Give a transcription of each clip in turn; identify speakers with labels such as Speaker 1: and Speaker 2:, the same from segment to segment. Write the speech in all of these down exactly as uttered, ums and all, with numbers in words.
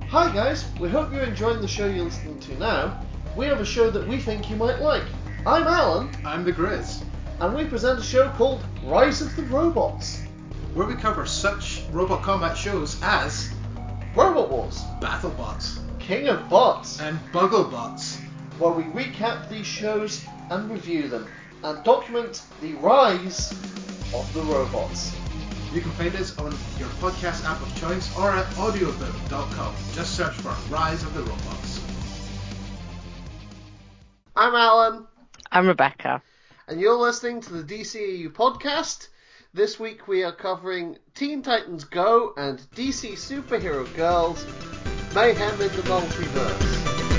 Speaker 1: Hi guys, we hope you're enjoying the show you're listening to now. We have a show that we think you might like. I'm Alan.
Speaker 2: I'm the Grizz.
Speaker 1: And we present a show called Rise of the Robots,
Speaker 2: where we cover such robot combat shows as
Speaker 1: Robot Wars,
Speaker 2: BattleBots,
Speaker 1: King of Bots,
Speaker 2: and BuggleBots,
Speaker 1: where we recap these shows and review them, and document the rise of the robots.
Speaker 2: You can find us on your podcast app of choice or at audioboom dot com. Just search for Rise of the Robots.
Speaker 1: I'm Alan.
Speaker 3: I'm Rebecca.
Speaker 1: And you're listening to the D C E U podcast. This week we are covering Teen Titans Go and D C Superhero Girls, Mayhem in the Multiverse.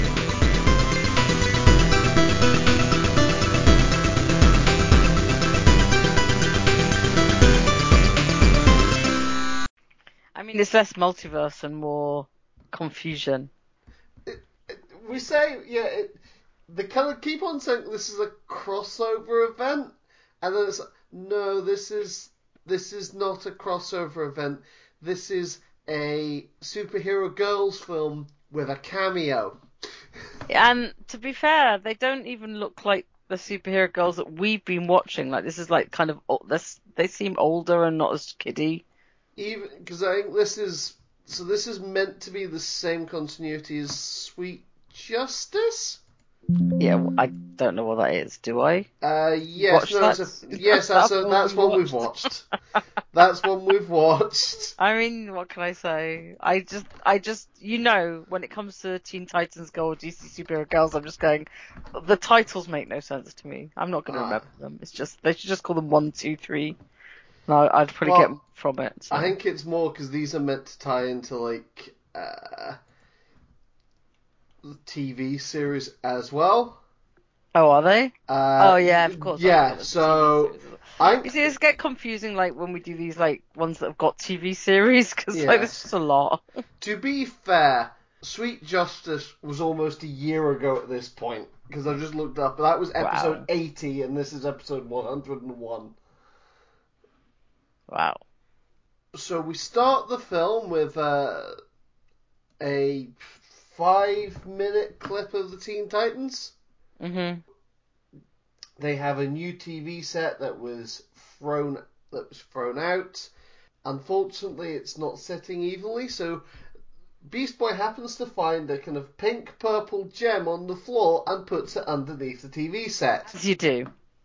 Speaker 3: I mean, it's less multiverse and more confusion.
Speaker 1: It, it, we say, yeah, it, they kind of keep on saying this is a crossover event, and then it's no, this is this is not a crossover event. This is a superhero girls film with a cameo.
Speaker 3: And to be fair, they don't even look like the superhero girls that we've been watching. Like, this is like kind of this. They seem older and not as kiddie.
Speaker 1: Even because I think this is so. This is meant to be the same continuity as Sweet Justice.
Speaker 3: Yeah, I don't know what that is. Do I?
Speaker 1: Uh, yes,
Speaker 3: Watch
Speaker 1: no,
Speaker 3: that?
Speaker 1: it's a, yes, that's a, that's one we've watched. That's one we've watched.
Speaker 3: I mean, what can I say? I just, I just, you know, when it comes to Teen Titans Go or D C Superhero Girls, I'm just going, the titles make no sense to me. I'm not going to
Speaker 1: Ah.
Speaker 3: remember them. It's just, they should just call them one, two, three. No, I'd probably
Speaker 1: Well,
Speaker 3: get from it. So.
Speaker 1: I think it's more because these are meant to tie into like uh, the T V series as well.
Speaker 3: Oh, are they?
Speaker 1: Uh,
Speaker 3: oh, yeah, of course.
Speaker 1: Yeah, so I.
Speaker 3: You see, it's get confusing, like when we do these, like ones that have got T V series, because
Speaker 1: Yes.
Speaker 3: like there's just a lot.
Speaker 1: To be fair, Sweet Justice was almost a year ago at this point because I just looked up. That was episode
Speaker 3: Wow.
Speaker 1: eighty, and this is episode one hundred and one.
Speaker 3: Wow.
Speaker 1: So we start the film with uh, a five-minute clip of the Teen Titans.
Speaker 3: Mhm.
Speaker 1: They have a new T V set that was thrown that was thrown out. Unfortunately, it's not sitting evenly, so Beast Boy happens to find a kind of pink-purple gem on the floor and puts it underneath the T V set.
Speaker 3: As you do.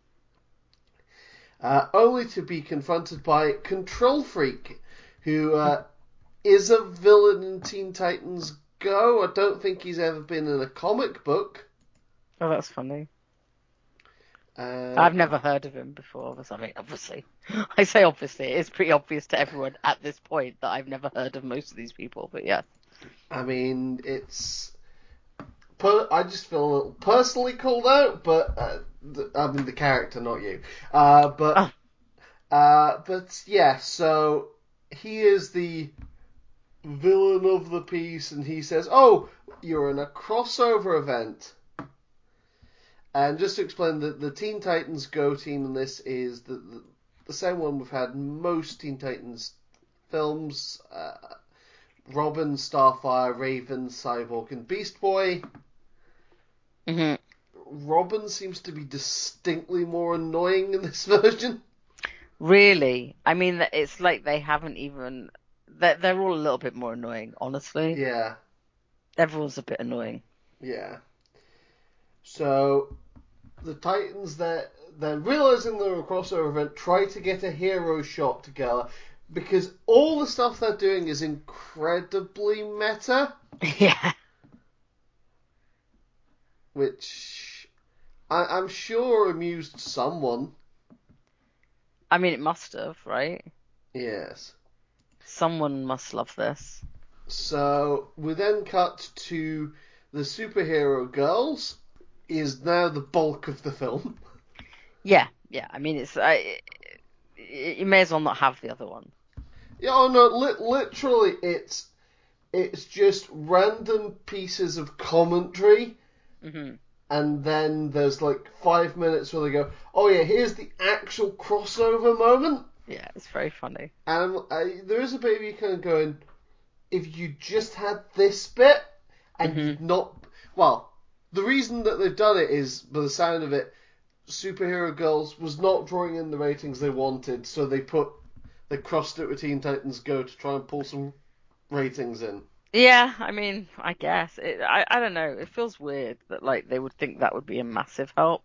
Speaker 1: Uh, only to be confronted by Control Freak, who uh, is a villain in Teen Titans Go. I don't think he's ever been in a comic book.
Speaker 3: Oh, that's funny.
Speaker 1: Uh,
Speaker 3: I've never heard of him before. I mean, obviously. I say obviously. It's pretty obvious to everyone at this point that I've never heard of most of these people, but yeah.
Speaker 1: I mean, it's... Per- I just feel a little personally called out, but... Uh, th- I mean, the character, not you. Uh, but...
Speaker 3: Oh.
Speaker 1: Uh, but, yeah, so... He is the villain of the piece, and he says, oh, you're in a crossover event. And just to explain, the, the Teen Titans Go team in this is the, the, the same one we've had in most Teen Titans films. Uh, Robin, Starfire, Raven, Cyborg, and Beast Boy.
Speaker 3: Mhm.
Speaker 1: Robin seems to be distinctly more annoying in this version.
Speaker 3: Really? I mean, it's like they haven't even... They're, they're all a little bit more annoying, honestly.
Speaker 1: Yeah.
Speaker 3: Everyone's a bit annoying.
Speaker 1: Yeah. So, the Titans, they're, they're realising they're a crossover event, try to get a hero shot together, because all the stuff they're doing is incredibly meta.
Speaker 3: Yeah.
Speaker 1: Which I, I'm sure amused someone.
Speaker 3: I mean, it must have, right?
Speaker 1: Yes.
Speaker 3: Someone must love this.
Speaker 1: So we then cut to the superhero girls. Is now the bulk of the film.
Speaker 3: Yeah, yeah. I mean, it's I, you may as well not have the other one.
Speaker 1: Yeah, oh no, li- literally, it's it's just random pieces of commentary.
Speaker 3: Mm-hmm.
Speaker 1: And then there's like five minutes where they go, oh yeah, here's the actual crossover moment.
Speaker 3: Yeah, it's very funny.
Speaker 1: And I, there is a bit of you kind of going, if you just had this bit and
Speaker 3: Mhm.
Speaker 1: you'd not, well, the reason that they've done it is, by the sound of it, Superhero Girls was not drawing in the ratings they wanted, so they put they crossed it with Teen Titans Go to try and pull some ratings in.
Speaker 3: Yeah, I mean, I guess it, I I don't know. It feels weird that like they would think that would be a massive help,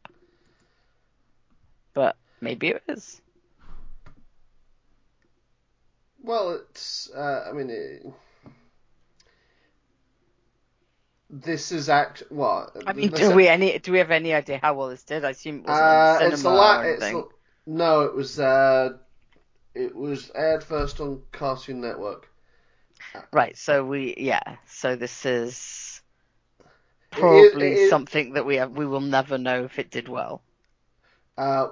Speaker 3: but maybe it is.
Speaker 1: Well, it's uh, I mean, it, this is act what
Speaker 3: I
Speaker 1: the,
Speaker 3: mean,
Speaker 1: the,
Speaker 3: do we any do we have any idea how well this did? I assume it wasn't in the
Speaker 1: uh, it's
Speaker 3: cinema
Speaker 1: the la-
Speaker 3: or
Speaker 1: it's
Speaker 3: anything.
Speaker 1: the, no, it was uh, it was aired first on Cartoon Network.
Speaker 3: Right, so we yeah, so this is
Speaker 1: It is,
Speaker 3: probably
Speaker 1: it is
Speaker 3: something that we have, we will never know if it did well.
Speaker 1: uh,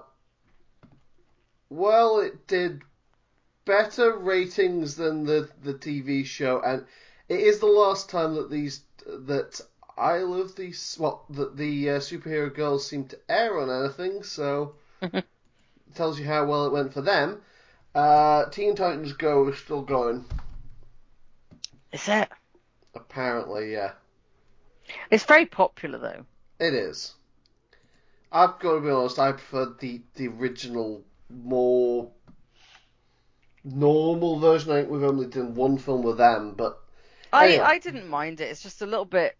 Speaker 1: well, it did better ratings than the the T V show, and it is the last time that these that I love these well that the uh, Superhero Girls seem to air on anything, so it tells you how well it went for them. Uh, Teen Titans Go is still going.
Speaker 3: Is it?
Speaker 1: Apparently, yeah,
Speaker 3: It's very popular though.
Speaker 1: it is. I've got to be honest, I prefer the the original, more normal version. I think we've only done one film with them, but
Speaker 3: I
Speaker 1: anyway.
Speaker 3: I didn't mind it. It's just a little bit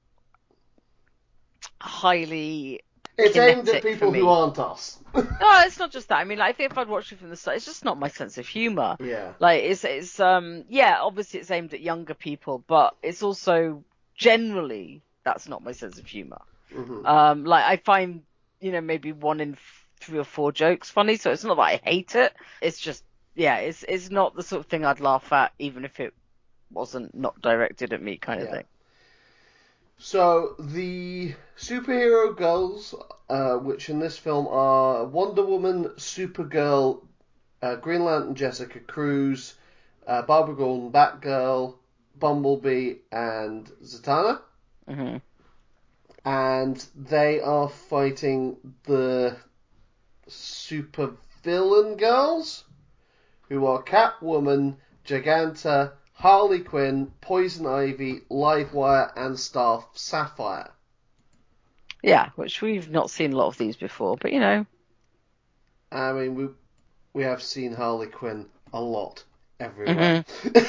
Speaker 3: highly
Speaker 1: It's aimed at
Speaker 3: kinetic for
Speaker 1: people
Speaker 3: me.
Speaker 1: who aren't us.
Speaker 3: No, it's not just that. I mean, like, I think if I'd watched it from the start, it's just not my sense of humor.
Speaker 1: Yeah.
Speaker 3: Like, it's it's um yeah, obviously it's aimed at younger people, but it's also generally that's not my sense of humor.
Speaker 1: Mm-hmm.
Speaker 3: Um, like I find you know maybe one in f- three or four jokes funny, so it's not that I hate it. It's just yeah, it's it's not the sort of thing I'd laugh at even if it wasn't not directed at me kind of
Speaker 1: Yeah.
Speaker 3: thing.
Speaker 1: So the superhero girls, uh, which in this film are Wonder Woman, Supergirl, uh, Green Lantern, Jessica Cruz, uh, Barbara Gordon, Batgirl, Bumblebee, and Zatanna,
Speaker 3: hmm
Speaker 1: and they are fighting the super villain girls, who are Catwoman, Giganta, Harley Quinn, Poison Ivy, Livewire, and Star Sapphire.
Speaker 3: Yeah, which we've not seen a lot of these before, but you know.
Speaker 1: I mean, we we have seen Harley Quinn a lot everywhere.
Speaker 3: hmm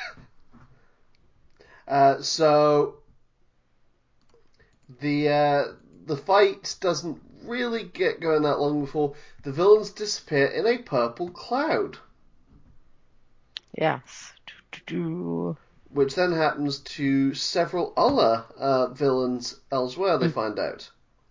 Speaker 1: uh, so the uh, the fight doesn't really get going that long before the villains disappear in a purple cloud,
Speaker 3: Yes. Do-do-do.
Speaker 1: which then happens to several other uh, villains elsewhere. They
Speaker 3: Mm.
Speaker 1: find out.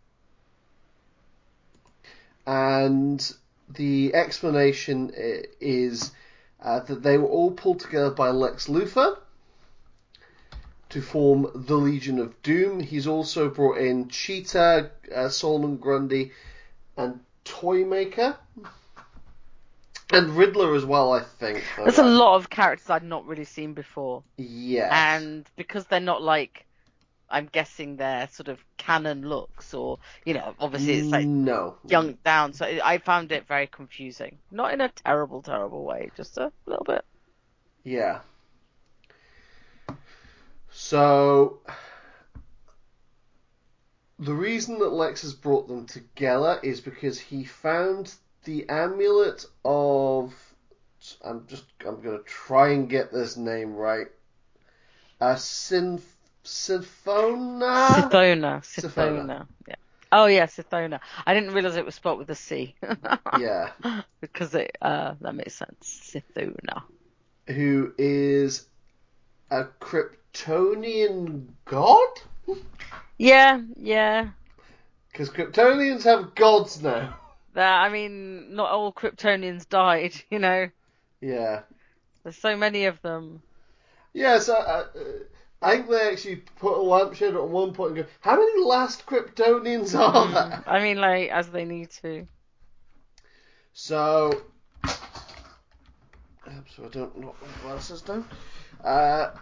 Speaker 1: And the explanation is uh, that they were all pulled together by Lex Luthor to form the Legion of Doom. He's also brought in Cheetah, uh, Solomon Grundy, and Toymaker. And Riddler as well, I think.
Speaker 3: There's a lot of characters I'd not really seen before.
Speaker 1: Yes.
Speaker 3: And because they're not like, I'm guessing they're sort of canon looks or, you know, obviously it's like
Speaker 1: no.
Speaker 3: young down. So I found it very confusing. Not in a terrible, terrible way, just a little bit.
Speaker 1: Yeah. So, the reason that Lex has brought them together is because he found the amulet of... I'm just... I'm going to try and get this name right. Uh, Sin... Sithona?
Speaker 3: Sithona.
Speaker 1: Sithona.
Speaker 3: Sithona. Yeah. Oh yeah, Sithona. I didn't realise it was spelled with a C.
Speaker 1: Yeah.
Speaker 3: Because it, uh, that makes sense. Sithona.
Speaker 1: Who is a Kryptonian god?
Speaker 3: Yeah, yeah.
Speaker 1: Because Kryptonians have gods now.
Speaker 3: That, I mean, not all Kryptonians died, you know.
Speaker 1: Yeah.
Speaker 3: There's so many of them.
Speaker 1: Yes, uh, uh, I think they actually put a lampshade at one point and go, how many last Kryptonians are
Speaker 3: Mm,
Speaker 1: there?
Speaker 3: I mean, like, as they need to.
Speaker 1: So, so I don't knock my glasses down. Uh,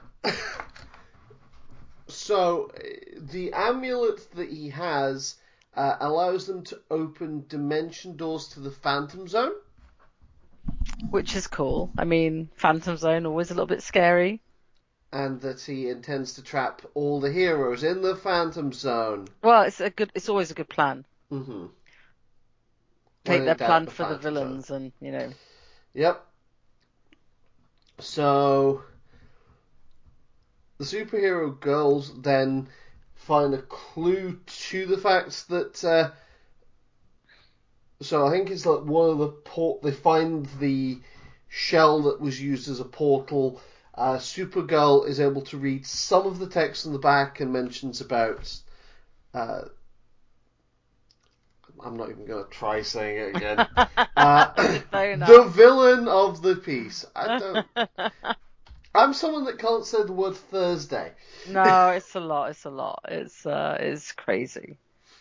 Speaker 1: so, the amulet that he has uh, allows them to open dimension doors to the Phantom Zone.
Speaker 3: Which is cool. I mean, Phantom Zone, always a little bit scary.
Speaker 1: and that he intends to trap all the heroes in the Phantom Zone.
Speaker 3: Well, it's a good. It's always a good plan.
Speaker 1: Mm-hmm.
Speaker 3: Take their plan for the villains, zone. And you know.
Speaker 1: Yep. So the superhero girls then find a clue to the fact that. Uh, so I think it's like one of the port. They find the shell that was used as a portal. Uh, Supergirl is able to read some of the text on the back and mentions about. Uh, I'm not even going to try saying it again. Uh, the villain of the piece. I don't. I'm someone that can't say the word Thursday.
Speaker 3: No, it's a lot. It's a lot. It's uh, it's crazy.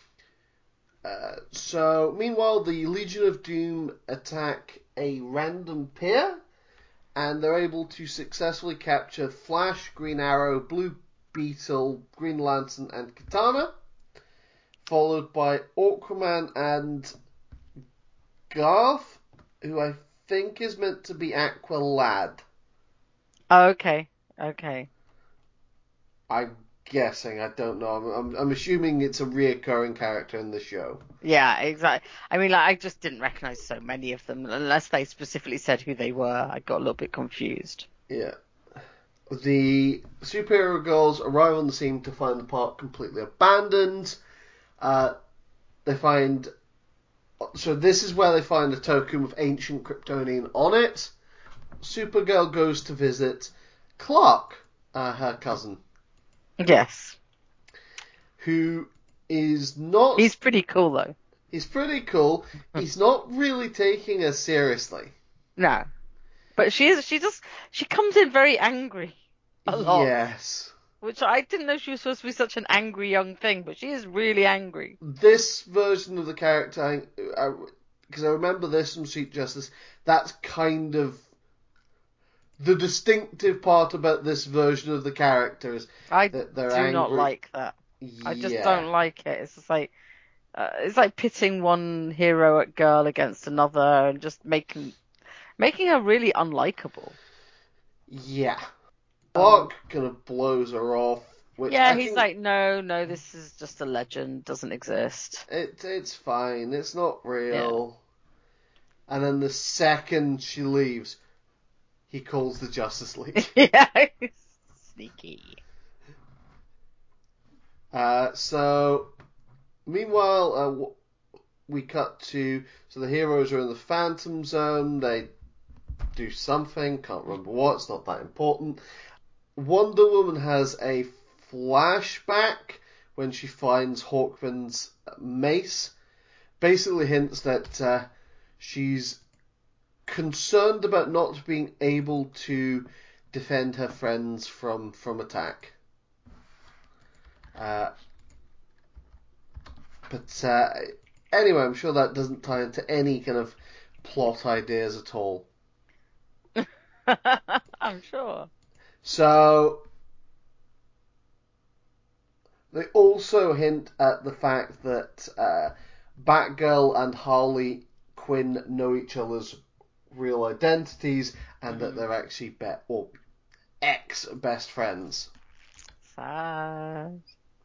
Speaker 1: Uh, so, meanwhile, the Legion of Doom attack a random pier, and they're able to successfully capture Flash, Green Arrow, Blue Beetle, Green Lantern, and Katana, followed by Aquaman and Garth, who I think is meant to be Aqualad.
Speaker 3: Oh, okay, okay.
Speaker 1: I'm guessing. I don't know. I'm, I'm, I'm assuming it's a reoccurring character in the show.
Speaker 3: Yeah, exactly. I mean, like, I just didn't recognize so many of them unless they specifically said who they were. I got a little bit confused.
Speaker 1: Yeah. The superhero girls arrive on the scene to find the park completely abandoned. Uh, they find... So this is where they find a token with ancient Kryptonian on it. Supergirl goes to visit Clark, uh, her cousin.
Speaker 3: Yes.
Speaker 1: Who is not...
Speaker 3: He's pretty cool, though.
Speaker 1: He's pretty cool. He's not really taking her seriously.
Speaker 3: No. But she is, she just, she comes in very angry. A lot.
Speaker 1: Yes.
Speaker 3: Which I didn't know she was supposed to be such an angry young thing, but she is really angry.
Speaker 1: This version of the character, because I, I remember this from Sweet Justice, that's kind of the distinctive part about this version of the character is
Speaker 3: I
Speaker 1: that they're
Speaker 3: do
Speaker 1: angry.
Speaker 3: not like that.
Speaker 1: Yeah.
Speaker 3: I just don't like it. It's just like uh, it's like pitting one hero girl against another and just making making her really unlikable.
Speaker 1: Yeah. Clark um, kind of blows her off. Which
Speaker 3: yeah,
Speaker 1: I
Speaker 3: he's
Speaker 1: think,
Speaker 3: like, no, no, this is just a legend, doesn't exist.
Speaker 1: It it's fine. It's not real. Yeah. And then the second she leaves, he calls the Justice League.
Speaker 3: Yeah, sneaky.
Speaker 1: Uh, so, meanwhile, uh, w- we cut to, so the heroes are in the Phantom Zone, they do something, can't remember what, it's not that important. Wonder Woman has a flashback when she finds Hawkman's mace. Basically hints that uh, she's concerned about not being able to defend her friends from, from attack. Uh, but uh, anyway, I'm sure that doesn't tie into any kind of plot ideas at all.
Speaker 3: I'm sure.
Speaker 1: So, they also hint at the fact that uh, Batgirl and Harley Quinn know each other's real identities and mm-hmm. that they're actually be- or ex-best friends.
Speaker 3: Sad.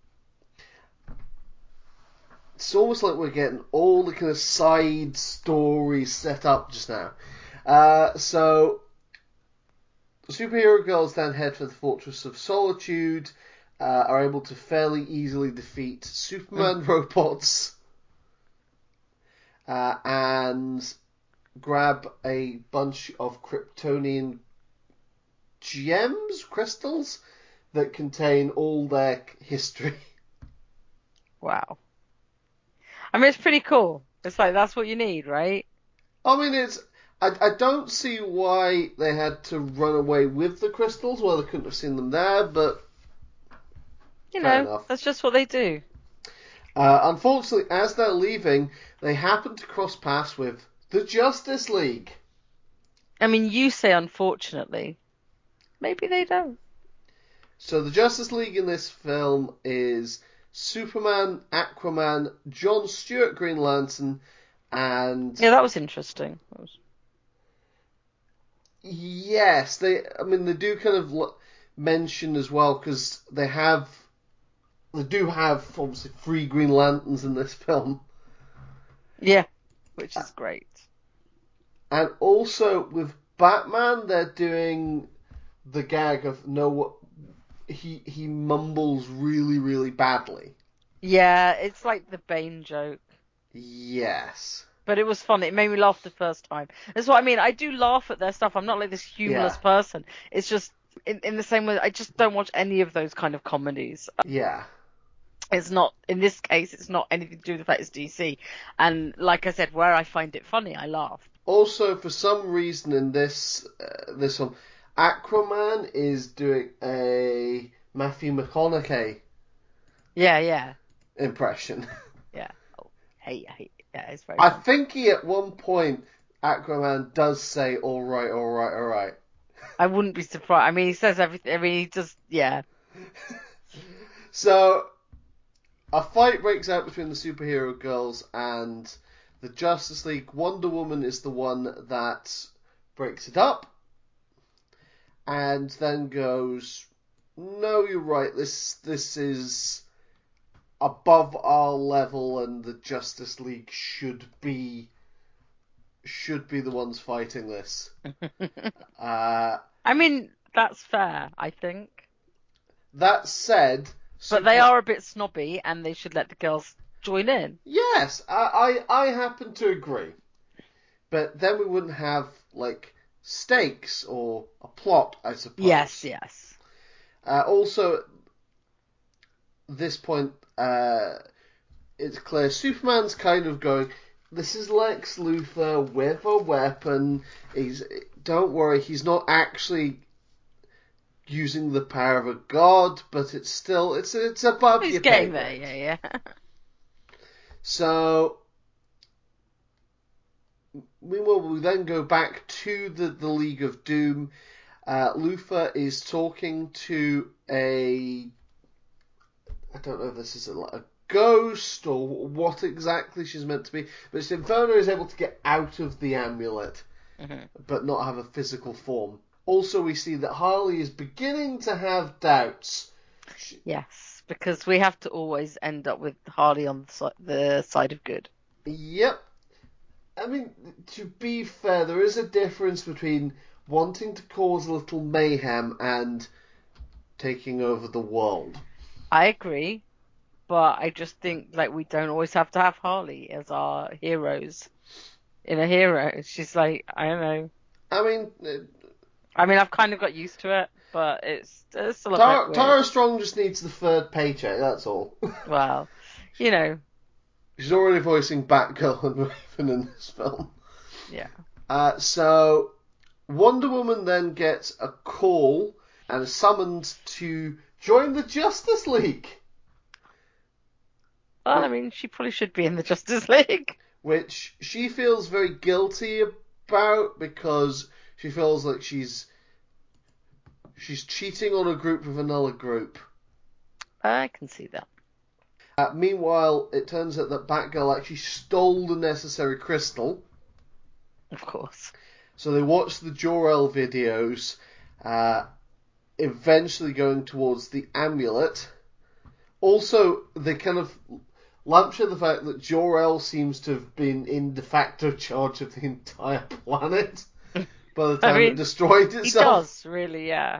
Speaker 1: It's almost like we're getting all the kind of side stories set up just now. Uh, so, superhero girls then head for the Fortress of Solitude, uh, are able to fairly easily defeat Superman mm. robots, uh, and grab a bunch of Kryptonian gems, crystals, that contain all their history.
Speaker 3: Wow. I mean, it's pretty cool. It's like, that's what you need, right?
Speaker 1: I mean, it's... I, I don't see why they had to run away with the crystals. Well, they couldn't have seen them there, but...
Speaker 3: You
Speaker 1: fair
Speaker 3: know,
Speaker 1: enough.
Speaker 3: That's just what they do.
Speaker 1: Uh, unfortunately, as they're leaving, they happen to cross paths with the Justice League.
Speaker 3: I mean, you say unfortunately. Maybe they don't.
Speaker 1: So the Justice League in this film is Superman, Aquaman, John Stewart Green Lantern, and...
Speaker 3: Yeah, that was interesting. That was...
Speaker 1: Yes, they. I mean, they do kind of... mention as well, because they have, they do have obviously three Green Lanterns in this film.
Speaker 3: Yeah, which is great.
Speaker 1: And also with Batman, they're doing the gag of no, he he mumbles really really badly.
Speaker 3: Yeah, it's like the Bane joke.
Speaker 1: Yes.
Speaker 3: But it was fun. It made me laugh the first time. That's what I mean. I do laugh at their stuff. I'm not like this humorless
Speaker 1: Yeah.
Speaker 3: person. It's just in, in the same way. I just don't watch any of those kind of comedies.
Speaker 1: Yeah.
Speaker 3: It's not, in this case, it's not anything to do with the fact it's D C. And like I said, where I find it funny, I laugh.
Speaker 1: Also, for some reason in this uh, this one, Aquaman is doing a Matthew McConaughey
Speaker 3: Yeah, yeah,
Speaker 1: impression.
Speaker 3: yeah. Oh, hey, hey, yeah, it's very
Speaker 1: I
Speaker 3: fun.
Speaker 1: think he at one point Aquaman does say "all right, all right, all right."
Speaker 3: I wouldn't be surprised. I mean, he says everything. I mean, he just, yeah.
Speaker 1: So a fight breaks out between the superhero girls and the Justice League. Wonder Woman is the one that breaks it up and then goes, "No, you're right. This this is above our level, and the Justice League should be should be the ones fighting this." uh,
Speaker 3: I mean, that's fair, I think.
Speaker 1: that said,
Speaker 3: But they
Speaker 1: Super-
Speaker 3: are a bit snobby, and they should let the girls join in.
Speaker 1: yes, I, I I happen to agree, but then we wouldn't have like stakes or a plot, I suppose.
Speaker 3: Yes, yes.
Speaker 1: Uh, also, this point, uh, it's clear Superman's kind of going, this is Lex Luthor with a weapon. He's don't worry, he's not actually using the power of a god, but it's still it's it's above
Speaker 3: He's
Speaker 1: your
Speaker 3: getting
Speaker 1: pay
Speaker 3: there,
Speaker 1: grade.
Speaker 3: yeah, yeah.
Speaker 1: So, meanwhile, we then go back to the, the League of Doom. Uh, Luthor is talking to a I don't know if this is a, a ghost or what exactly she's meant to be, but Inferno is able to get out of the amulet,
Speaker 3: Mm-hmm.
Speaker 1: but not have a physical form. Also, we see that Harley is beginning to have doubts. She,
Speaker 3: Yes, because we have to always end up with Harley on the, si- the side of good.
Speaker 1: yep. I mean, to be fair, there is a difference between wanting to cause a little mayhem and taking over the world.
Speaker 3: I agree, but I just think like we don't always have to have Harley as our heroes in a hero. She's like, I don't know.
Speaker 1: I mean, uh,
Speaker 3: I mean, I've kind of got used to it, but it's, it's still a bit
Speaker 1: Tara,
Speaker 3: weird.
Speaker 1: Tara Strong just needs the third paycheck, that's all.
Speaker 3: Well, you know,
Speaker 1: She's already voicing Batgirl and Raven in this film.
Speaker 3: yeah.
Speaker 1: Uh, so, Wonder Woman then gets a call and is summoned to join the Justice League.
Speaker 3: Well, I mean, she probably should be in the Justice League.
Speaker 1: Which she feels very guilty about because she feels like she's she's cheating on a group with another group.
Speaker 3: I can see that.
Speaker 1: Uh, meanwhile, it turns out that Batgirl actually stole the necessary crystal.
Speaker 3: Of course.
Speaker 1: So they watch the Jor-El videos, uh, eventually going towards the amulet. Also, they kind of lampshade the fact that Jor-El seems to have been in de facto charge of the entire planet by the time
Speaker 3: I mean,
Speaker 1: it destroyed itself.
Speaker 3: He does, really, yeah.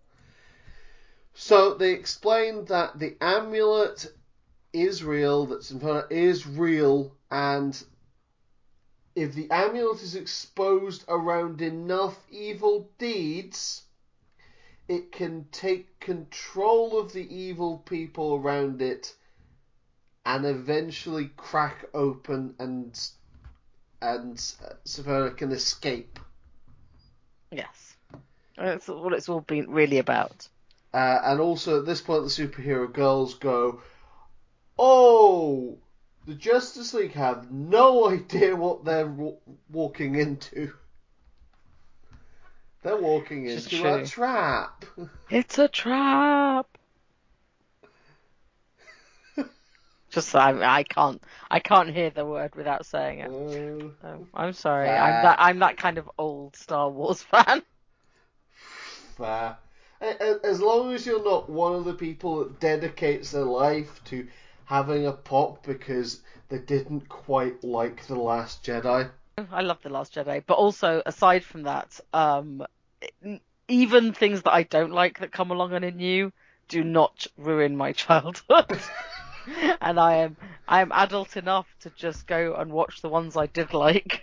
Speaker 1: So they explained that the amulet is real, that Inferno is real, and if the amulet is exposed around enough evil deeds, it can take control of the evil people around it and eventually crack open and and Inferno can escape.
Speaker 3: Yes. That's what it's all been really about.
Speaker 1: Uh, and also at this point the superhero girls go, oh, the Justice League have no idea what they're w- walking into. They're walking
Speaker 3: It's
Speaker 1: into
Speaker 3: true.
Speaker 1: a trap.
Speaker 3: It's a trap. Just I, I can't I can't hear the word without saying it.
Speaker 1: Uh,
Speaker 3: Oh, I'm sorry.
Speaker 1: fair.
Speaker 3: I'm that I'm that kind of old Star Wars fan.
Speaker 1: Fair. As long as you're not one of the people that dedicates their life to having a pop because they didn't quite like The Last Jedi.
Speaker 3: I love The Last Jedi, but also aside from that, um, even things that I don't like that come along and are new do not ruin my childhood. And I am I am adult enough to just go and watch the ones I did like.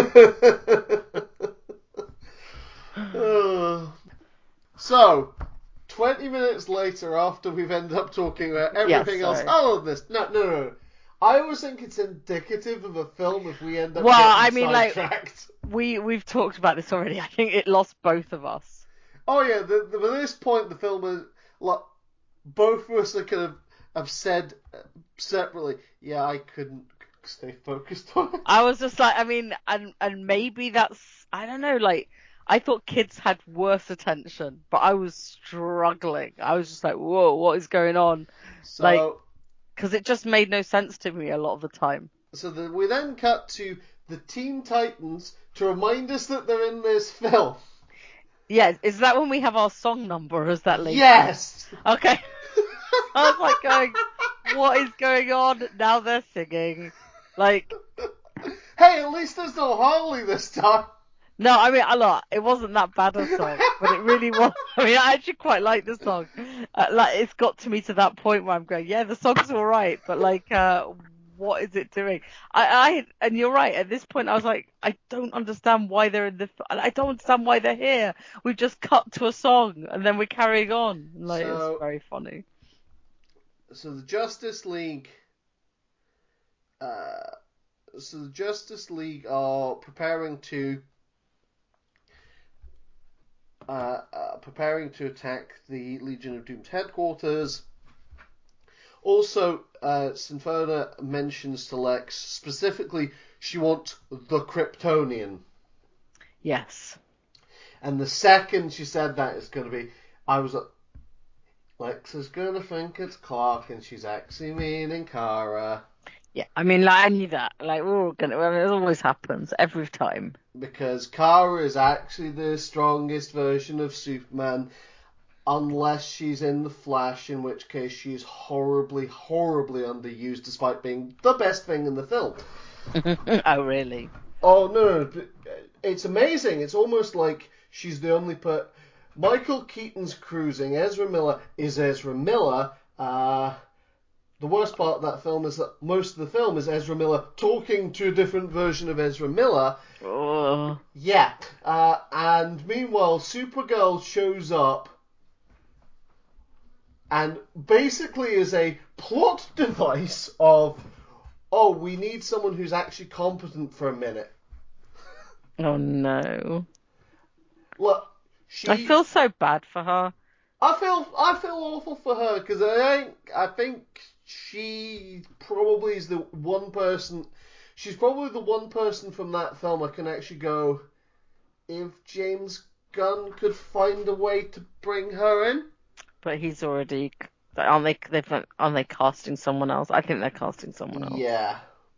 Speaker 1: uh, so, twenty minutes later, after we've ended up talking about everything
Speaker 3: Yeah,
Speaker 1: else,
Speaker 3: sorry.
Speaker 1: all of this, no, no, no. I always think it's indicative of a film if we end up
Speaker 3: Well,
Speaker 1: getting
Speaker 3: I mean, like,
Speaker 1: sidetracked.
Speaker 3: we we've talked about this already. I think it lost both of us.
Speaker 1: Oh yeah, the, the, by this point the film is like both of us are kind of have said separately, yeah, I couldn't stay focused on it.
Speaker 3: I was just like, I mean, and and maybe that's, I don't know, like, I thought kids had worse attention, but I was struggling. I was just like, whoa, what is going on?
Speaker 1: So,
Speaker 3: like, because it just made no sense to me a lot of the time.
Speaker 1: So the, we then cut to the Teen Titans to remind us that they're in this film.
Speaker 3: Yeah, is that when we have our song number, or is that later?
Speaker 1: Yes!
Speaker 3: Okay. I was like going, what is going on? Now they're singing. Like,
Speaker 1: hey, at least there's no Harley this time.
Speaker 3: no, I mean, a lot. It wasn't that bad a song, but it really was. I mean, I actually quite like the song. Uh, like, it's got to me to that point where I'm going, yeah, the song's all right, but like, uh, what is it doing? I, I, and you're right. At this point, I was like, I don't understand why they're in the. I don't understand why they're here. We've just cut to a song, and then we're carrying on. Like,
Speaker 1: So-
Speaker 3: it's very funny.
Speaker 1: So the Justice League, uh, so the Justice League are preparing to, uh, uh, preparing to attack the Legion of Doom's headquarters. Also, uh, Sinfona mentions to Lex specifically she wants the Kryptonian.
Speaker 3: Yes.
Speaker 1: And the second she said that, it's going to be, I was like, Lex is going to think it's Clark and she's actually meaning Kara.
Speaker 3: Yeah, I mean, like, I knew that. Like, we're all gonna. I mean, it always happens every time.
Speaker 1: Because Kara is actually the strongest version of Superman, unless she's in the Flash, in which case she's horribly, horribly underused, despite being the best thing in the film.
Speaker 3: Oh, really?
Speaker 1: Oh no, no, it's amazing. It's almost like she's the only per. Michael Keaton's cruising. Ezra Miller is Ezra Miller. Uh, the worst part of that film is that most of the film is Ezra Miller talking to a different version of Ezra Miller.
Speaker 3: Oh.
Speaker 1: Yeah. Uh, and meanwhile, Supergirl shows up and basically is a plot device of, oh, we need someone who's actually competent for a minute.
Speaker 3: Oh no.
Speaker 1: Look, she.
Speaker 3: I feel so bad for her.
Speaker 1: I feel I feel awful for her because I think I think she probably is the one person. She's probably the one person from that film I can actually go, if James Gunn could find a way to bring her in.
Speaker 3: But he's already. Aren't they? They've, aren't they casting someone else? I think they're casting someone else.
Speaker 1: Yeah.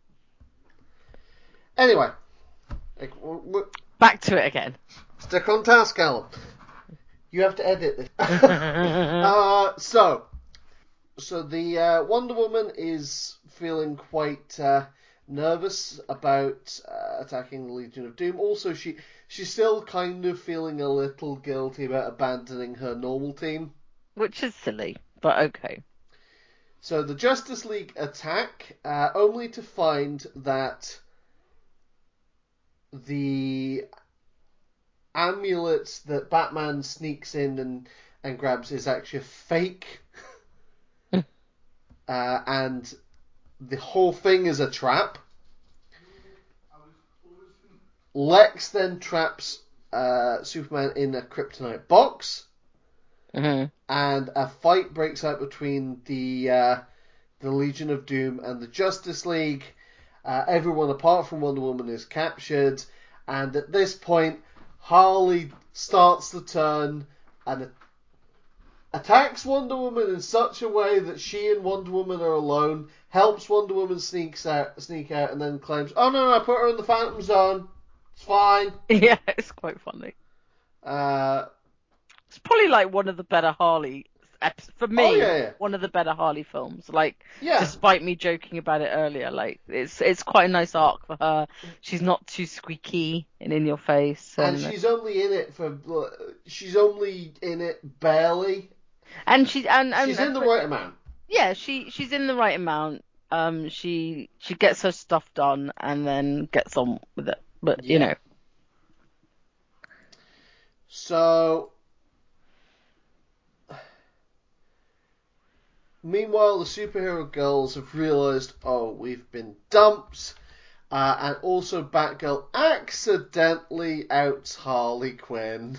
Speaker 1: Anyway, like, w- w-
Speaker 3: Back to it again.
Speaker 1: stick on task, Alan. You have to edit this. uh, so, so the uh, Wonder Woman is feeling quite uh, nervous about uh, attacking the Legion of Doom. Also, she she's still kind of feeling a little guilty about abandoning her normal team.
Speaker 3: Which is silly, but okay.
Speaker 1: So the Justice League attack, uh, only to find that the amulet that Batman sneaks in and, and grabs is actually a fake. uh, and the whole thing is a trap. Lex then traps uh, Superman in a kryptonite box.
Speaker 3: Mm-hmm.
Speaker 1: And a fight breaks out between the uh, the Legion of Doom and the Justice League. Uh, everyone apart from Wonder Woman is captured. And at this point, Harley starts the turn and attacks Wonder Woman in such a way that she and Wonder Woman are alone, helps Wonder Woman sneaks out, sneak out, and then claims, oh no, no, I put her in the Phantom Zone. It's fine.
Speaker 3: Yeah, it's quite funny.
Speaker 1: Uh,
Speaker 3: It's probably like one of the better Harley episodes. For me,
Speaker 1: Oh, yeah, yeah.
Speaker 3: one of the better Harley films. Like,
Speaker 1: Yeah.
Speaker 3: despite me joking about it earlier, like it's it's quite a nice arc for her. She's not too squeaky and in your face,
Speaker 1: And,
Speaker 3: and
Speaker 1: she's only in it for. She's only in it barely.
Speaker 3: and she and, and
Speaker 1: She's in the right amount.
Speaker 3: Yeah, she she's in the right amount. Um, she she gets her stuff done and then gets on with it. But
Speaker 1: Yeah.
Speaker 3: you know,
Speaker 1: So. Meanwhile, the superhero girls have realised, oh, we've been dumped. Uh, and also Batgirl accidentally outs Harley Quinn.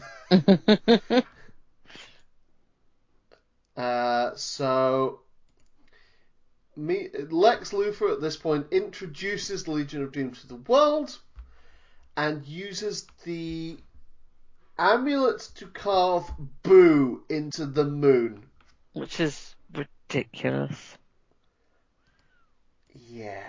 Speaker 1: uh, so, me, Lex Luthor at this point introduces the Legion of Doom to the world and uses the amulet to carve Boo into the moon.
Speaker 3: which is ridiculous.
Speaker 1: Yeah.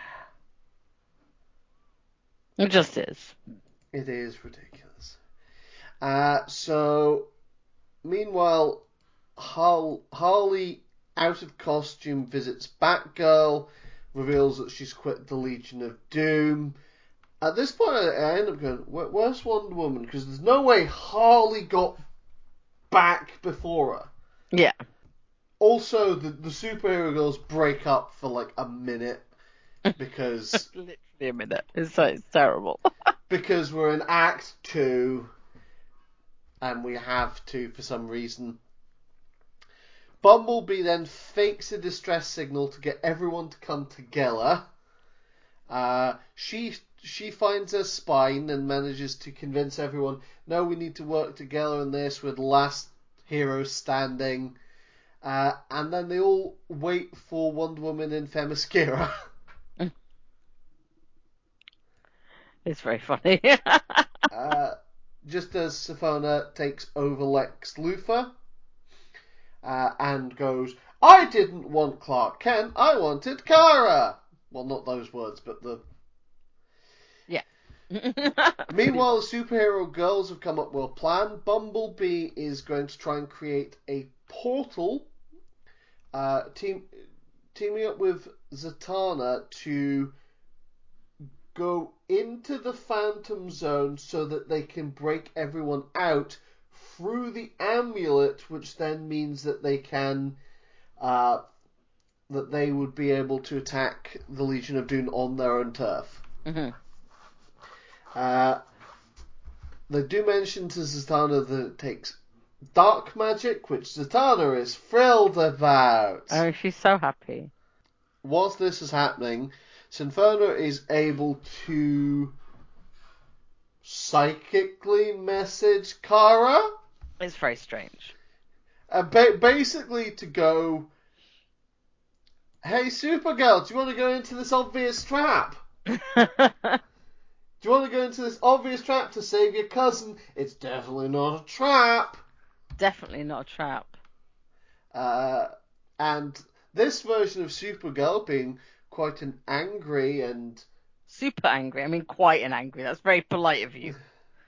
Speaker 3: It just is.
Speaker 1: It is ridiculous. Uh, so, meanwhile, Har- Harley, out of costume, visits Batgirl, reveals that she's quit the Legion of Doom. At this point, I, I end up going, Where, where's Wonder Woman? Because there's no way Harley got back before her.
Speaker 3: Yeah.
Speaker 1: Also, the, the superhero girls break up for like a minute because
Speaker 3: Literally a minute. It's, it's terrible.
Speaker 1: because we're in Act Two, and we have to for some reason. Bumblebee then fakes a distress signal to get everyone to come together. Uh, she she finds her spine and manages to convince everyone, no, we need to work together on this. We're the last heroes standing. Uh, and then they all wait for Wonder Woman in Themyscira.
Speaker 3: It's very funny.
Speaker 1: uh, just as Sifona takes over Lex Luthor uh, and goes, I didn't want Clark Kent, I wanted Kara. Well, not those words, but the...
Speaker 3: Yeah.
Speaker 1: Meanwhile, the superhero girls have come up with a plan. Bumblebee is going to try and create a portal, uh, team, teaming up with Zatanna to go into the Phantom Zone so that they can break everyone out through the amulet, which then means that they can, uh, that they would be able to attack the Legion of Doom on their own turf.
Speaker 3: Mm-hmm.
Speaker 1: Uh, they do mention to Zatanna that it takes dark magic, which Zatanna is thrilled about.
Speaker 3: Oh, she's so happy.
Speaker 1: Whilst this is happening, Sinfonia is able to psychically message Kara.
Speaker 3: It's very strange.
Speaker 1: Uh, ba- basically to go, hey Supergirl, do you want to go into this obvious trap? Do you want to go into this obvious trap to save your cousin? It's definitely not a trap.
Speaker 3: Definitely not a trap.
Speaker 1: Uh, and this version of Supergirl being quite an angry and...
Speaker 3: Super angry. I mean, quite an angry. That's very polite of you.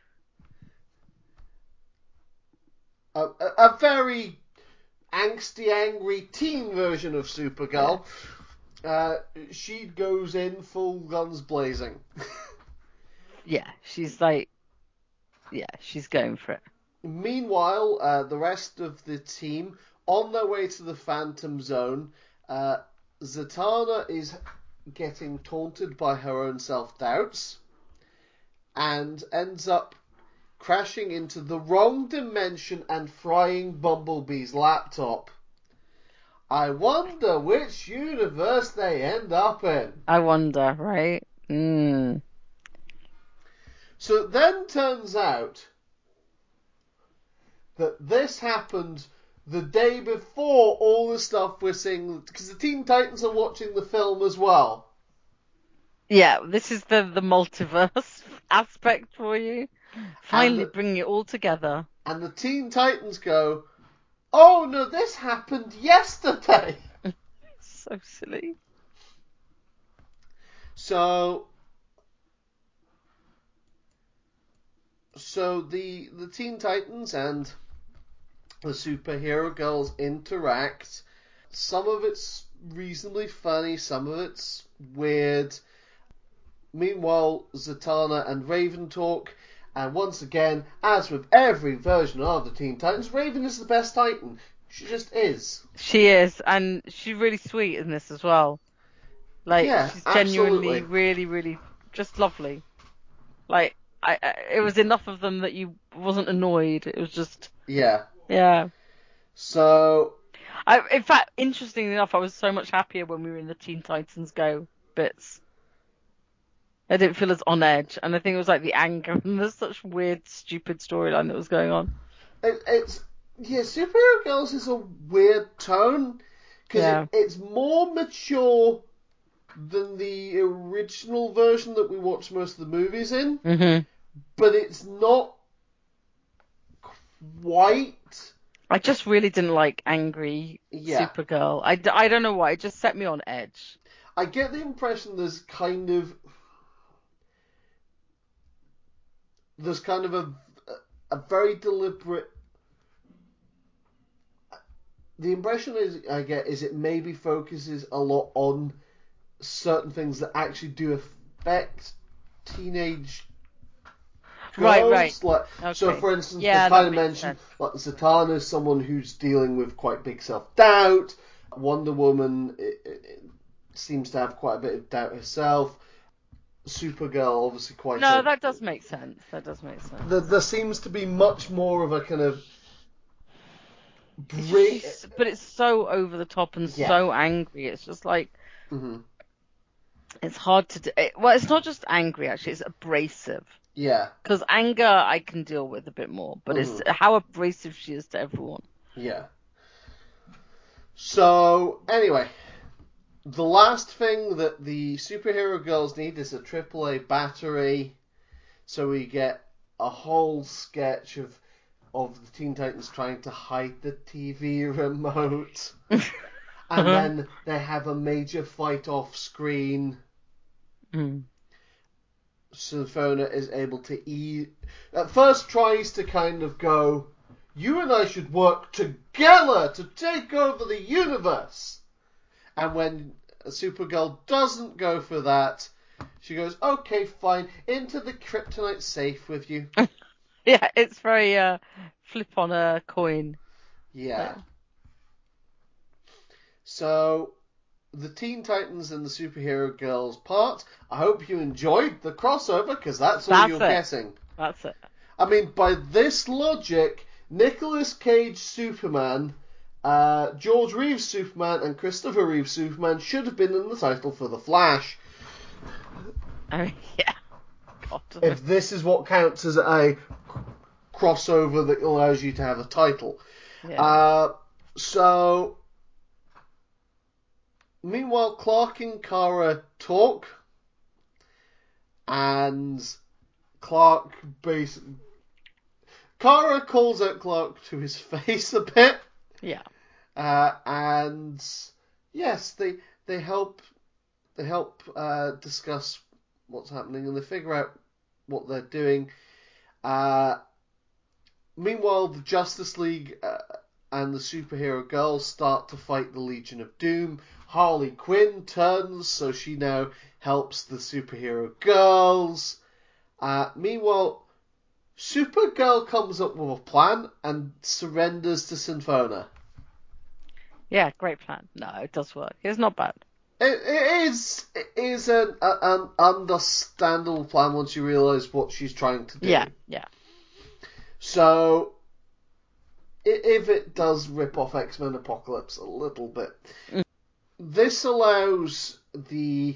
Speaker 1: A, a, a very angsty, angry teen version of Supergirl. Yeah. Uh, she goes in full guns blazing.
Speaker 3: Yeah, she's like... Yeah, she's going for it.
Speaker 1: Meanwhile, uh, the rest of the team, on their way to the Phantom Zone, uh, Zatanna is getting taunted by her own self-doubts and ends up crashing into the wrong dimension and frying Bumblebee's laptop. I wonder which universe they end up in.
Speaker 3: I wonder, right? Mm.
Speaker 1: So it then turns out that this happened the day before all the stuff we're seeing, because the Teen Titans are watching the film as well.
Speaker 3: Yeah, this is the, the multiverse aspect for you. Finally
Speaker 1: the,
Speaker 3: bringing it all together.
Speaker 1: And the Teen Titans go, oh no, this happened yesterday.
Speaker 3: So silly.
Speaker 1: So, so the the Teen Titans and the superhero girls interact. Some of it's reasonably funny, some of it's weird. Meanwhile, Zatanna and Raven talk, and once again, as with every version of the Teen Titans, Raven is the best Titan. She just is.
Speaker 3: She is, and she's really sweet in this as well. Like,
Speaker 1: Yeah,
Speaker 3: she's genuinely,
Speaker 1: absolutely.
Speaker 3: really, really just lovely. Like, I, I, it was enough of them that you wasn't annoyed. It was just,
Speaker 1: Yeah.
Speaker 3: yeah.
Speaker 1: So,
Speaker 3: I, in fact, interestingly enough, I was so much happier when we were in the Teen Titans Go bits. I didn't feel as on edge, and I think it was like the anger and the such weird, stupid storyline that was going on.
Speaker 1: it, it's yeah, Superhero Girls is a weird tone because
Speaker 3: Yeah.
Speaker 1: it, it's more mature than the original version that we watched most of the movies in,
Speaker 3: Mhm.
Speaker 1: but it's not quite.
Speaker 3: I just really didn't like angry
Speaker 1: Yeah.
Speaker 3: Supergirl. I, d- I don't know why. It just set me on edge.
Speaker 1: I get the impression there's kind of there's kind of a a very deliberate. The impression is I get is it maybe focuses a lot on certain things that actually do affect teenage
Speaker 3: Right,
Speaker 1: girls.
Speaker 3: right.
Speaker 1: Like,
Speaker 3: Okay.
Speaker 1: so, for instance,
Speaker 3: Yeah,
Speaker 1: they kind
Speaker 3: that
Speaker 1: of
Speaker 3: makes
Speaker 1: mentioned
Speaker 3: sense.
Speaker 1: like Zatanna is someone who's dealing with quite big self doubt. Wonder Woman it, it, it seems to have quite a bit of doubt herself. Supergirl, obviously, quite.
Speaker 3: No,
Speaker 1: a,
Speaker 3: that does make sense. That does make sense.
Speaker 1: There, there seems to be much more of a kind of.
Speaker 3: It's
Speaker 1: Bring,
Speaker 3: just, she's, but it's so over the top and
Speaker 1: Yeah.
Speaker 3: so angry. It's just like
Speaker 1: hmm
Speaker 3: it's hard to. Do, it, well, it's not just angry actually. It's abrasive.
Speaker 1: Yeah,
Speaker 3: Because anger I can deal with a bit more, but it's
Speaker 1: Mhm.
Speaker 3: how abrasive she is to everyone.
Speaker 1: yeah. So, anyway, the last thing that the superhero girls need is a triple A battery. So we get a whole sketch of of the Teen Titans trying to hide the T V remote. And then they have a major fight off screen.
Speaker 3: Mm.
Speaker 1: Symphona is able to eat. At first, tries to kind of go, "You and I should work together to take over the universe." And when Supergirl doesn't go for that, she goes, "Okay, fine, into the kryptonite safe with you."
Speaker 3: Yeah, it's very uh, flip on a coin.
Speaker 1: Yeah.
Speaker 3: Like,
Speaker 1: So, the Teen Titans and the Superhero Girls part. I hope you enjoyed the crossover, because that's all
Speaker 3: That's
Speaker 1: you're
Speaker 3: it.
Speaker 1: getting.
Speaker 3: that's it.
Speaker 1: I mean, by this logic, Nicolas Cage Superman, uh, George Reeves Superman, and Christopher Reeves Superman should have been in the title for The Flash.
Speaker 3: I mean, yeah. God.
Speaker 1: If this is what counts as a crossover that allows you to have a title.
Speaker 3: Yeah.
Speaker 1: Uh, so, meanwhile, Clark and Kara talk, and Clark basically... Kara calls out Clark to his face a bit.
Speaker 3: Yeah.
Speaker 1: Uh, and yes, they they help they help uh, discuss what's happening, and they figure out what they're doing. Uh, meanwhile, the Justice League uh, and the superhero girls start to fight the Legion of Doom. Harley Quinn turns, so she now helps the superhero girls. Uh, meanwhile, Supergirl comes up with a plan and surrenders to Symphona.
Speaker 3: Yeah, great plan. No, it does work. It's not bad.
Speaker 1: It, it is it is an, an understandable plan once you realise what she's trying to do.
Speaker 3: Yeah, yeah.
Speaker 1: So, if it does rip off X-Men Apocalypse a little bit,
Speaker 3: Mm.
Speaker 1: this allows the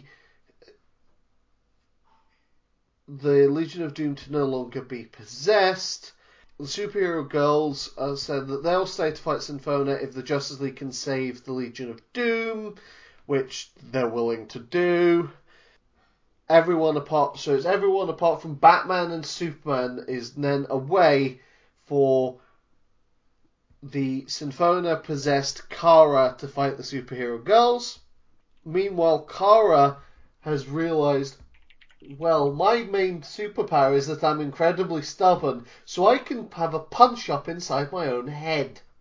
Speaker 1: the Legion of Doom to no longer be possessed. The superhero girls uh, said that they'll stay to fight Symphona if the Justice League can save the Legion of Doom, which they're willing to do. Everyone apart, so it's everyone apart from Batman and Superman is then away for the Symphona possessed Kara to fight the superhero girls. Meanwhile, Kara has realised, well, my main superpower is that I'm incredibly stubborn, so I can have a punch up inside my own head.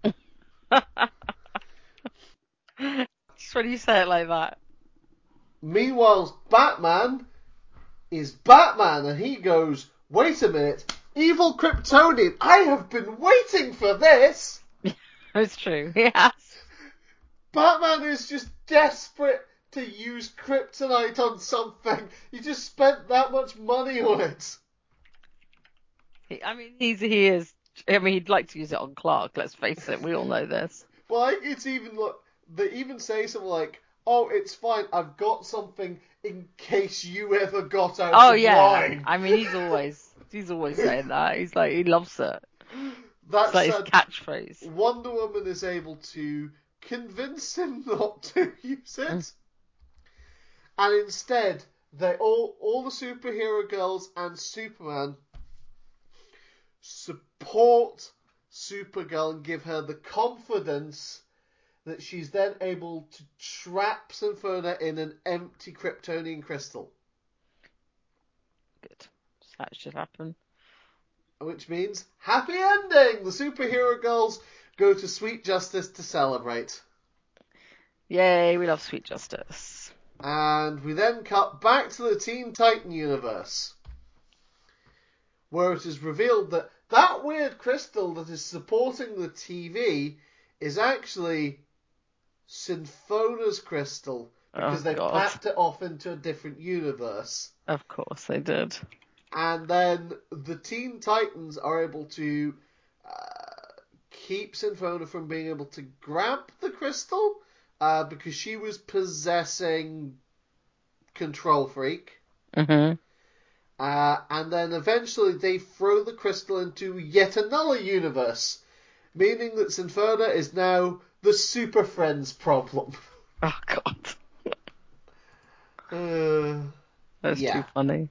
Speaker 3: Just when you say it like that.
Speaker 1: Meanwhile, Batman is Batman, and he goes, wait a minute, evil Kryptonian, I have been waiting for this!
Speaker 3: It's true, he has.
Speaker 1: Batman is just desperate to use kryptonite on something. He just spent that much money on it.
Speaker 3: He, I mean, he's he is. I mean, he'd like to use it on Clark. Let's face it. We all know this.
Speaker 1: Well, like, it's even like they even say something like, "Oh, it's fine. I've got something in case you ever got out
Speaker 3: Oh
Speaker 1: of
Speaker 3: yeah.
Speaker 1: line."
Speaker 3: I mean, he's always he's always saying that. He's like he loves it.
Speaker 1: That's
Speaker 3: It's like his
Speaker 1: uh,
Speaker 3: catchphrase.
Speaker 1: Wonder Woman is able to convince him not to use it,
Speaker 3: Mm.
Speaker 1: and instead, they all all the superhero girls and Superman support Supergirl and give her the confidence that she's then able to trap Sinfonia in an empty Kryptonian crystal.
Speaker 3: Good. That should happen.
Speaker 1: Which means, happy ending! The superhero girls go to Sweet Justice to celebrate.
Speaker 3: Yay, we love Sweet Justice.
Speaker 1: And we then cut back to the Teen Titan universe, where it is revealed that that weird crystal that is supporting the T V is actually Sinfona's crystal, because
Speaker 3: Oh,
Speaker 1: they
Speaker 3: God.
Speaker 1: packed it off into a different universe.
Speaker 3: Of course they did.
Speaker 1: And then the Teen Titans are able to uh, keep Sinfona from being able to grab the crystal, uh, because she was possessing Control Freak.
Speaker 3: Mm-hmm.
Speaker 1: Uh, and then eventually they throw the crystal into yet another universe, meaning that Sinfona is now the Super Friends problem.
Speaker 3: Oh, God.
Speaker 1: uh,
Speaker 3: That's
Speaker 1: yeah.
Speaker 3: too funny.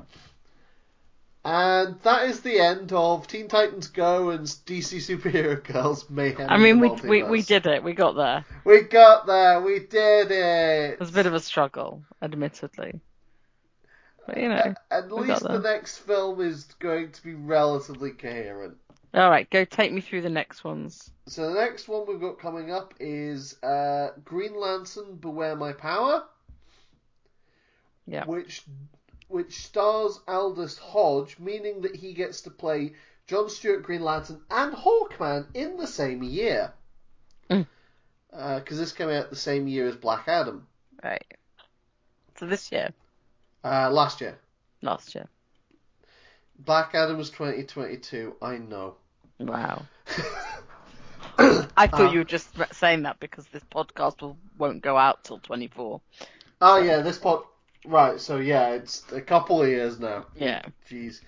Speaker 1: And that is the end of Teen Titans Go and D C Superhero Girls Mayhem.
Speaker 3: I mean,
Speaker 1: in the
Speaker 3: we, we we
Speaker 1: Multiverse.
Speaker 3: did it. We got there.
Speaker 1: We got there. We did it.
Speaker 3: It was a bit of a struggle, admittedly. But, you know,
Speaker 1: At
Speaker 3: we
Speaker 1: least
Speaker 3: got
Speaker 1: the
Speaker 3: there.
Speaker 1: next film is going to be relatively coherent.
Speaker 3: All right, go take me through the next ones.
Speaker 1: So the next one we've got coming up is uh, Green Lantern Beware My Power.
Speaker 3: Yeah.
Speaker 1: Which which stars Aldous Hodge, meaning that he gets to play John Stewart Green Lantern and Hawkman in the same year. Because
Speaker 3: Mm.
Speaker 1: uh, this came out the same year as Black Adam.
Speaker 3: Right. So this year,
Speaker 1: Uh, last year.
Speaker 3: last year.
Speaker 1: Black Adam was twenty twenty-two, I know.
Speaker 3: Wow. I thought
Speaker 1: Uh,
Speaker 3: you were just saying that because this podcast will, won't go out till twenty-four.
Speaker 1: Oh
Speaker 3: So-
Speaker 1: yeah, this pod... Right, so yeah, it's a couple of years now.
Speaker 3: Yeah.
Speaker 1: Jeez.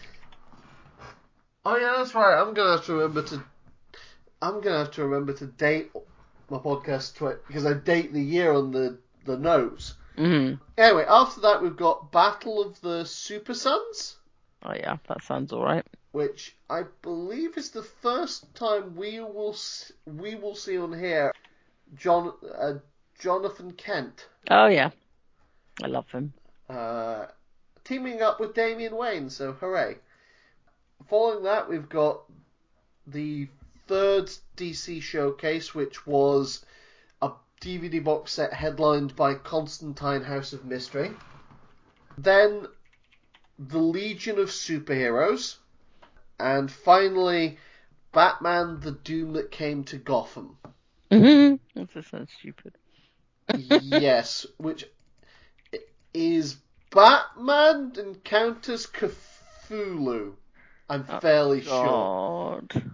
Speaker 1: Oh yeah, that's right. I'm gonna have to remember to. I'm gonna have to remember to date my podcast tw- because I date the year on the the notes.
Speaker 3: Mm-hmm.
Speaker 1: Anyway, after that we've got Battle of the Super Sons,
Speaker 3: Oh yeah, that sounds all right.
Speaker 1: which I believe is the first time we will s- we will see on here John uh, Jonathan Kent
Speaker 3: Oh yeah, I love him.
Speaker 1: uh, teaming up with Damian Wayne. So hooray! Following that, we've got the third D C showcase, which was a D V D box set headlined by Constantine House of Mystery. Then the Legion of Superheroes. And finally, Batman: The Doom That Came to Gotham.
Speaker 3: Mm-hmm. That just sounds stupid.
Speaker 1: Yes, which is Batman Encounters Cthulhu. I'm
Speaker 3: Oh,
Speaker 1: fairly sure.
Speaker 3: God.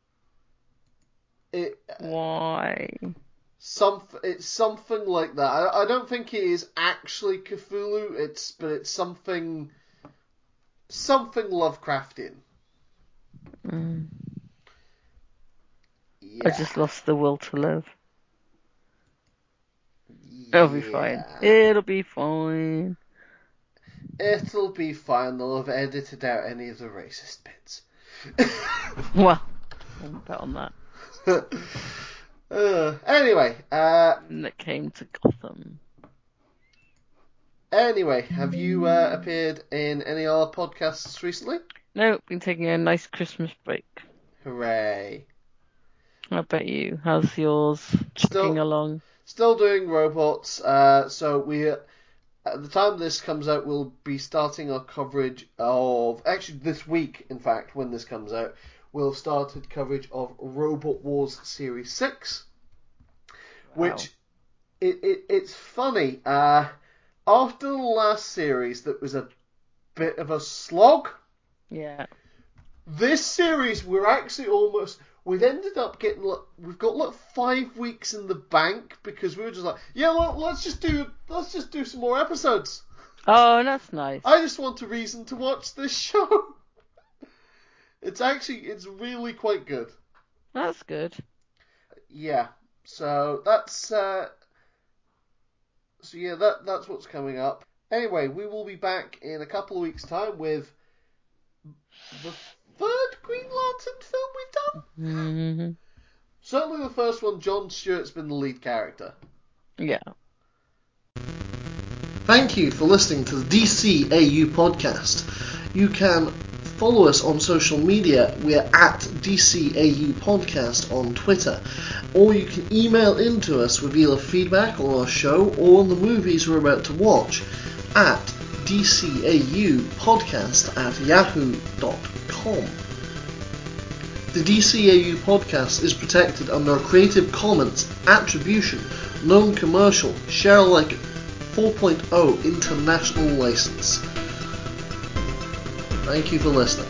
Speaker 1: It,
Speaker 3: Why?
Speaker 1: some, it's something like that. I, I don't think it is actually Cthulhu. It's but it's something, something Lovecraftian.
Speaker 3: Mm.
Speaker 1: Yeah.
Speaker 3: I just lost the will to live. It'll be fine. It'll be fine.
Speaker 1: It'll be fine. They'll have edited out any of the racist bits.
Speaker 3: Well, I'll bet on that.
Speaker 1: uh, anyway, uh,
Speaker 3: And it came to Gotham.
Speaker 1: anyway, have you uh, appeared in any other podcasts recently?
Speaker 3: No, been taking a nice Christmas break.
Speaker 1: Hooray!
Speaker 3: How about you? How's yours chugging
Speaker 1: Still,
Speaker 3: along?
Speaker 1: still doing robots. Uh, so we, at the time this comes out, we'll be starting our coverage of, actually this week, in fact, when this comes out, we'll have started coverage of Robot Wars Series six,
Speaker 3: Wow.
Speaker 1: which, it, it it's funny, uh, after the last series that was a bit of a slog,
Speaker 3: Yeah.
Speaker 1: this series we're actually almost, we've ended up getting, like, we've got like five weeks in the bank because we were just like, yeah, well, let's just do, let's just do some more episodes.
Speaker 3: Oh, that's nice.
Speaker 1: I just want a reason to watch this show. It's actually, it's really quite good.
Speaker 3: That's good.
Speaker 1: Yeah. So that's, uh, so yeah, that that's what's coming up. Anyway, we will be back in a couple of weeks' time with the third Green Lantern film we've done.
Speaker 3: Mm-hmm.
Speaker 1: Certainly the first one, Jon Stewart's been the lead character.
Speaker 3: Yeah.
Speaker 1: Thank you for listening to the D C A U podcast. You can follow us on social media. We're at D C A U podcast on Twitter. Or you can email into us with either feedback on our show or on the movies we're about to watch at D C A U podcast at yahoo dot com. The D C A U podcast is protected under a Creative Commons Attribution, Non-Commercial, Share Alike four point oh International License. Thank you for listening.